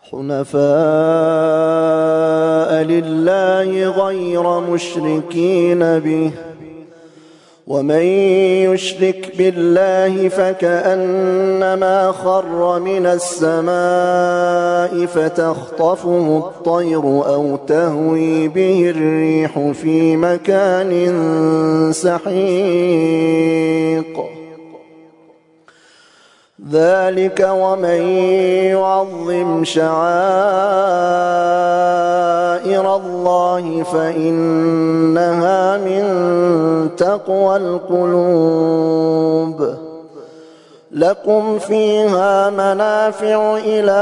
حنفاء لله غير مشركين به، ومن يشرك بالله فكأنما خر من السماء فتخطفه الطير أو تهوي به الريح في مكان سحيق. ذلك ومن يعظم شعائر الله فإنها من تقوى القلوب. لكم فيها منافع إلى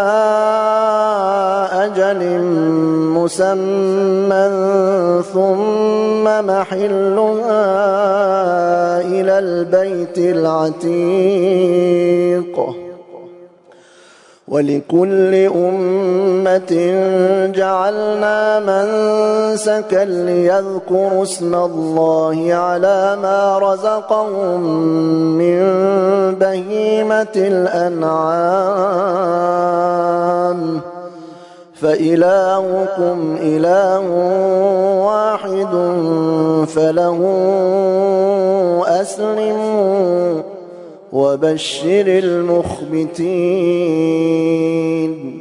أجل مسمى ثم محلها إلى البيت العتيق. ولكل أمة جعلنا منسكا ليذكروا اسم الله على ما رزقهم من بهيمة الأنعام، فإلهكم إله واحد فله أسلموا وبشر المخبتين.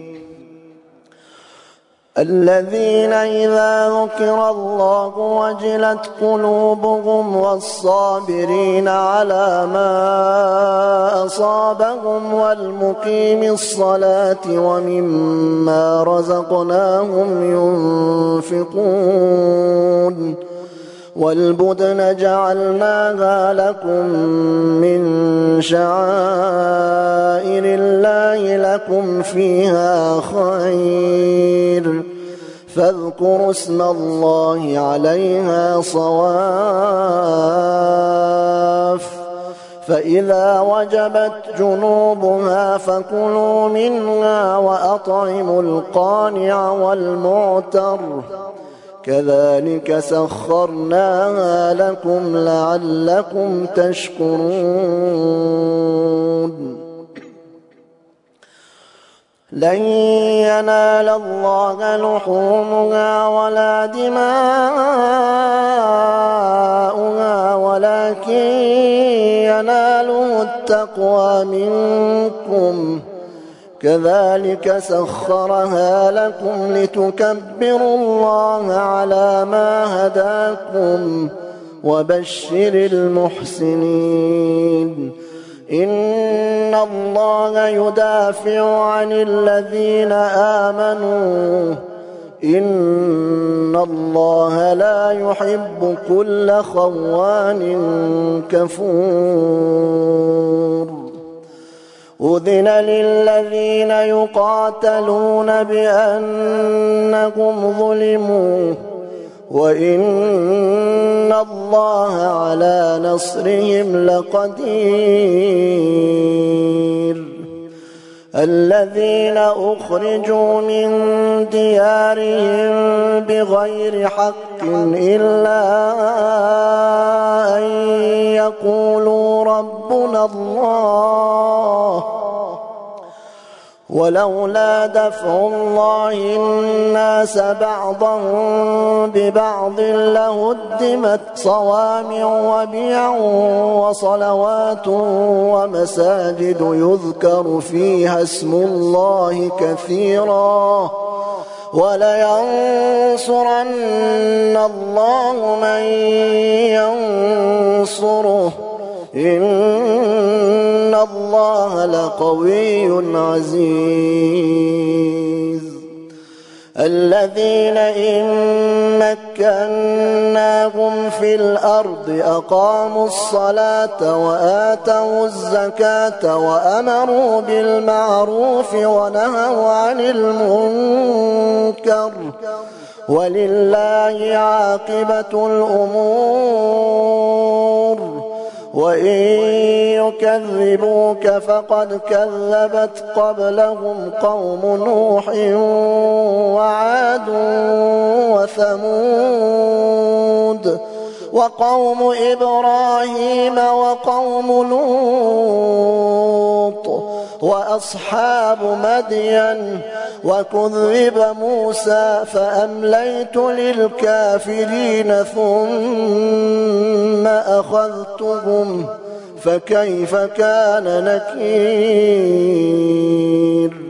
الذين إذا ذكر الله وجلت قلوبهم والصابرين على ما أصابهم والمقيم الصلاة ومما رزقناهم ينفقون. والبدن جعلناها لكم من شعائر الله لكم فيها خير، فاذكروا اسم الله عليها صواف. فإذا وجبت جنوبها فكلوا منها وأطعموا القانع والمعتر، كذلك سخرناها لكم لعلكم تشكرون. لن ينال الله لحومها ولا دماؤها ولكن يناله التقوى منكم، كذلك سخرها لكم لتكبروا الله على ما هداكم وبشر المحسنين. إن الله يدافع عن الذين آمنوا، إن الله لا يحب كل خوان كفور. أذن للذين يقاتلون بأنهم ظلموا وإن الله على نصرهم لقدير. الذين أخرجوا من ديارهم بغير حق إلا أن يقولوا ربنا الله، ولولا دفع الله الناس بعضهم ببعض لهدمت صوامع وبيع وصلوات ومساجد يذكر فيها اسم الله كثيرا ولينصرن الله من ينصره إن الله لقوي عزيز. الذين إن مكناهم في الأرض أقاموا الصلاة وآتوا الزكاة وأمروا بالمعروف ونهوا عن المنكر ولله عاقبة الأمور. وإن يكذبوك فقد كذبت قبلهم قوم نوح وعاد وثمود وقوم إبراهيم وقوم لوط وأصحاب مدين وكذب موسى فأمليت للكافرين ثم أخذتهم فكيف كان نكير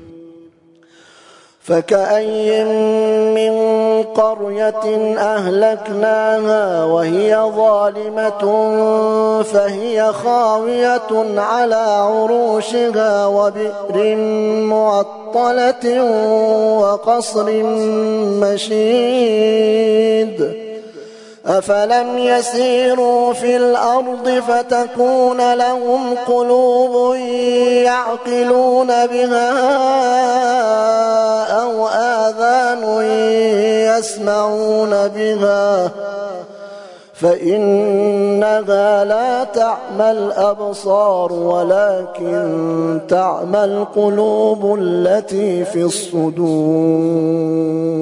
فكأي من قرية أهلكناها وهي ظالمة فهي خاوية على عروشها وبئر معطلة وقصر مشيد أفلم يسيروا في الأرض فتكون لهم قلوب يعقلون بها أو آذان يسمعون بها فإنها لا تعمى الأبصار ولكن تعمى القلوب التي في الصدور